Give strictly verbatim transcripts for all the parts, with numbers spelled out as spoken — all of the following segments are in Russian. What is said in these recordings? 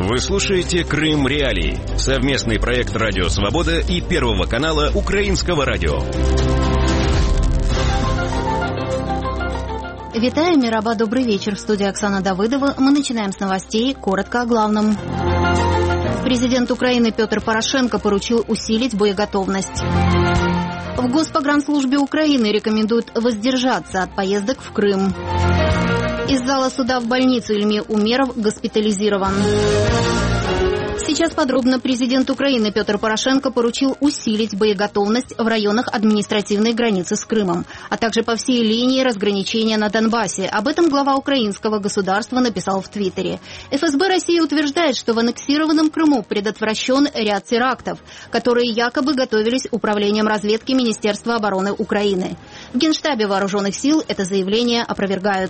Вы слушаете «Крым Реалии» — совместный проект «Радио Свобода» и Первого канала Украинского радио. Витаю, Мираба, добрый вечер. В студии Оксана Давыдова. Мы начинаем с новостей. Коротко о главном. Президент Украины Петр Порошенко поручил усилить боеготовность. В Госпогранслужбе Украины рекомендуют воздержаться от поездок в Крым. Из зала суда в больницу Ильми Умеров госпитализирован. Сейчас подробно. Президент Украины Петр Порошенко поручил усилить боеготовность в районах административной границы с Крымом, а также по всей линии разграничения на Донбассе. Об этом глава украинского государства написал в Твиттере. эф эс бэ России утверждает, что в аннексированном Крыму предотвращен ряд терактов, которые якобы готовились управлением разведки Министерства обороны Украины. В Генштабе Вооруженных сил это заявление опровергают.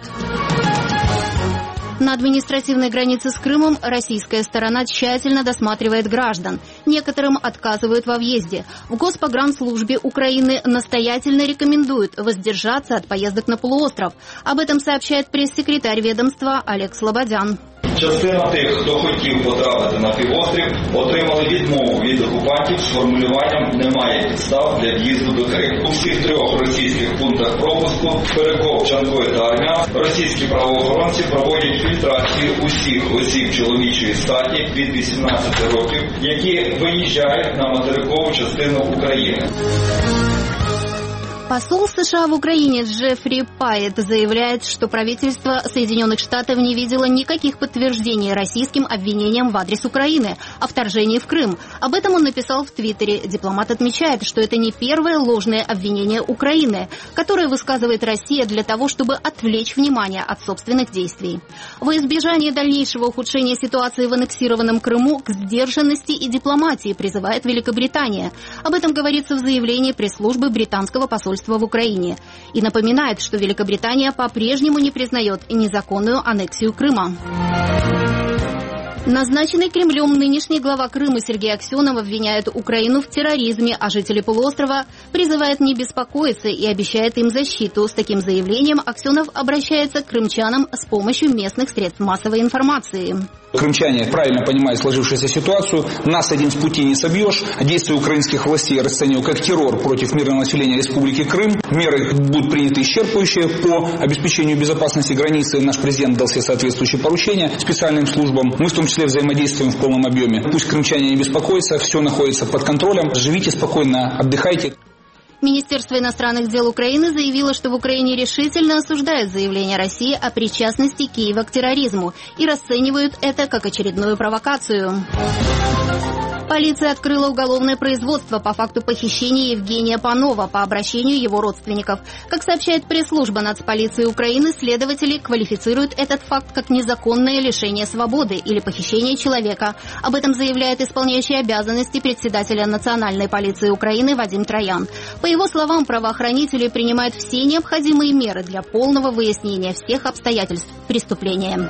На административной границе с Крымом российская сторона тщательно досматривает граждан. Некоторым отказывают во въезде. В Госпогранслужбе Украины настоятельно рекомендуют воздержаться от поездок на полуостров. Об этом сообщает пресс-секретарь ведомства Олег Слободян. Частина тих, хто хотів потрапити на півострів, отримали відмову від окупантів з формулюванням «немає підстав для в'їзду до Криму». У всіх трьох російських пунктах пропуску Перекоп, Чанкой та Армян російські правоохоронці проводять фільтрацію усіх осіб чоловічої статі від вісімнадцяти років, які виїжджають на материкову частину України. Посол США в Украине Джеффри Пайет заявляет, что правительство Соединенных Штатов не видело никаких подтверждений российским обвинениям в адрес Украины о вторжении в Крым. Об этом он написал в Твиттере. Дипломат отмечает, что это не первое ложное обвинение Украины, которое высказывает Россия для того, чтобы отвлечь внимание от собственных действий. Во избежание дальнейшего ухудшения ситуации в аннексированном Крыму к сдержанности и дипломатии призывает Великобритания. Об этом говорится в заявлении пресс-службы британского посольства в Украине и напоминает, что Великобритания по-прежнему не признает незаконную аннексию Крыма. Назначенный Кремлем нынешний глава Крыма Сергей Аксенов обвиняет Украину в терроризме, а жители полуострова призывает не беспокоиться и обещает им защиту. С таким заявлением Аксенов обращается к крымчанам с помощью местных средств массовой информации. Крымчане правильно понимают сложившуюся ситуацию. Нас один с пути не собьешь. Действия украинских властей расцениваю как террор против мирного населения Республики Крым. Меры будут приняты исчерпывающие по обеспечению безопасности границы. Наш президент дал все соответствующие поручения специальным службам. Мы в том числе взаимодействуем в полном объеме. Пусть крымчане не беспокоятся, все находится под контролем. Живите спокойно, отдыхайте. Министерство иностранных дел Украины заявило, что в Украине решительно осуждают заявление России о причастности Киева к терроризму и расценивают это как очередную провокацию. Полиция открыла уголовное производство по факту похищения Евгения Панова по обращению его родственников. Как сообщает пресс-служба Нацполиции Украины, следователи квалифицируют этот факт как незаконное лишение свободы или похищение человека. Об этом заявляет исполняющий обязанности председателя Национальной полиции Украины Вадим Троян. По его словам, правоохранители принимают все необходимые меры для полного выяснения всех обстоятельств преступления.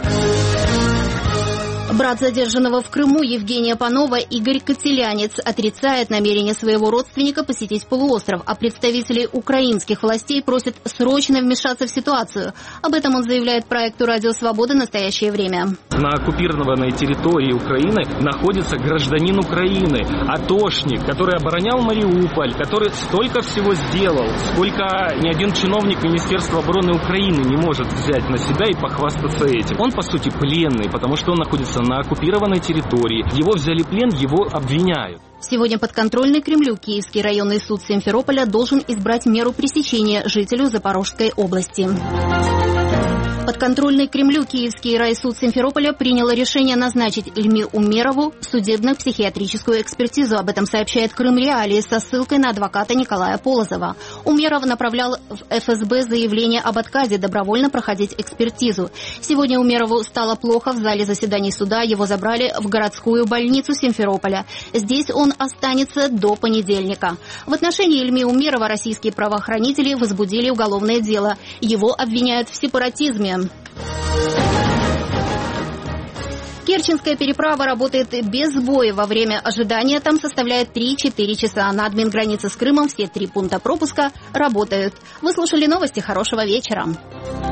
Брат задержанного в Крыму Евгения Панова Игорь Котелянец отрицает намерение своего родственника посетить полуостров, а представители украинских властей просят срочно вмешаться в ситуацию. Об этом он заявляет проекту «Радио Свобода. Настоящее время». На оккупированной территории Украины находится гражданин Украины, атошник, который оборонял Мариуполь, который столько всего сделал, сколько ни один чиновник Министерства обороны Украины не может взять на себя и похвастаться этим. Он, по сути, пленный, потому что он находится на оккупированной территории. Его взяли в плен, его обвиняют. Сегодня подконтрольный Кремлю Киевский районный суд Симферополя должен избрать меру пресечения жителю Запорожской области. Подконтрольный Кремлю Киевский райсуд Симферополя принял решение назначить Ильми Умерову судебно-психиатрическую экспертизу. Об этом сообщает Крым Реалии со ссылкой на адвоката Николая Полозова. Умеров направлял в эф эс бэ заявление об отказе добровольно проходить экспертизу. Сегодня Умерову стало плохо в зале заседаний суда. Его забрали в городскую больницу Симферополя. Здесь он останется до понедельника. В отношении Ильми Умерова российские правоохранители возбудили уголовное дело. Его обвиняют в сепаратизме. Керченская переправа работает без сбоя. Во время ожидания там составляет три-четыре часа. На админгранице с Крымом все три пункта пропуска работают. Вы слушали новости. Хорошего вечера.